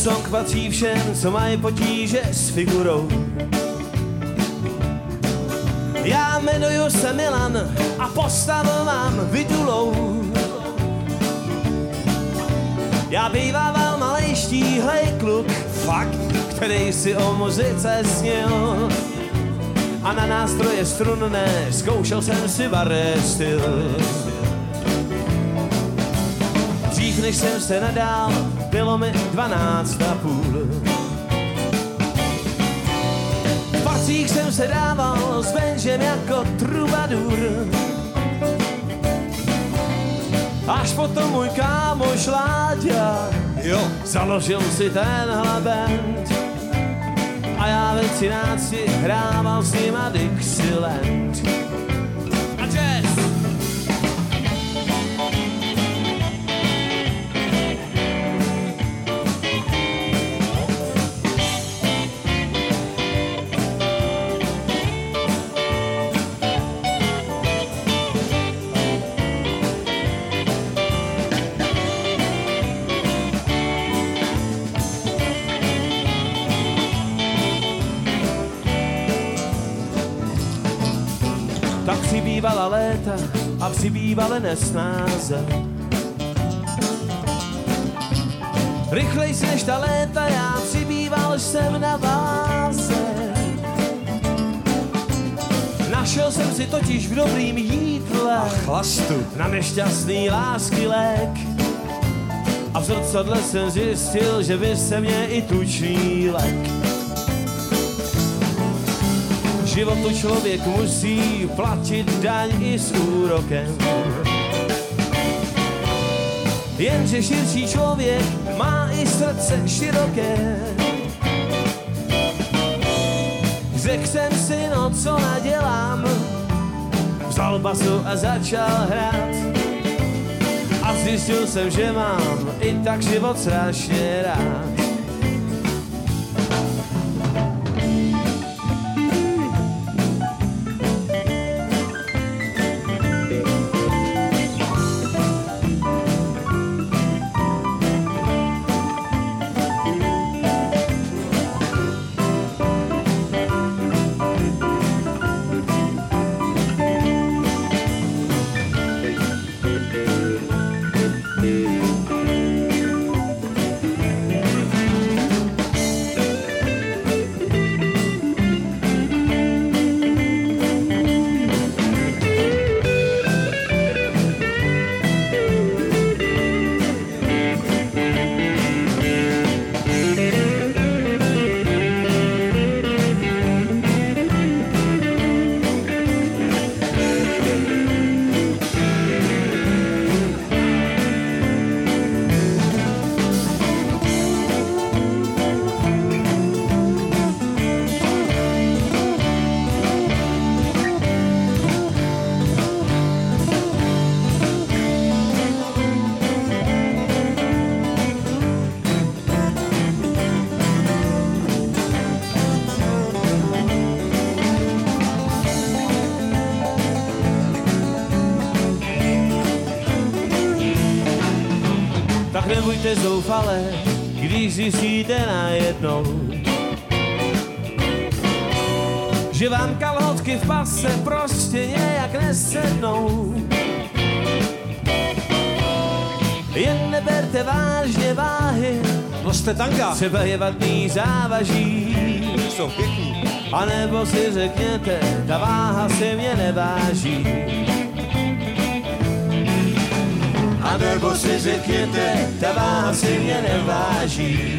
song patří všem, co mají potíže s figurou. Já jmenuju se Milan a postavu mám Vidulou. Já bývával malej štíhlej kluk, fakt, který si o muzice snil. A na nástroje strunné zkoušel jsem si baré styl. Dřív než jsem se nadál, bylo mi 12,5. V parcích jsem se dával s benžem jako trubadur. Až potom můj kámoš Láďa založil si tenhle band. A já ve 13 hrával s nima Dixieland. A jazz! Tak přibývala léta a přibývaly nesnáze. Rychlejš než ta léta, já přibýval jsem na váze. Našel jsem si totiž v dobrým jídle a chlastu na nešťastný lásky lék. A v zrcadle jsem zjistil, že by se mě i tučný lék. Životu člověk musí platit daň i s úrokem. Jenže širší člověk má i srdce široké. Řekl jsem si, no co nadělám, vzal basu a začal hrát. A zjistil jsem, že mám i tak život strašně rád. Tak nebuďte zoufalé, když zjistíte najednou, že vám kalhotky v pase prostě nějak nesednou. Jen neberte vážně váhy, noste tanga, třeba je vadný závaží. Jsou pěkný. A nebo si řekněte, ta váha se mě neváží. A nebo si řekněte, ta váha si mě neváží.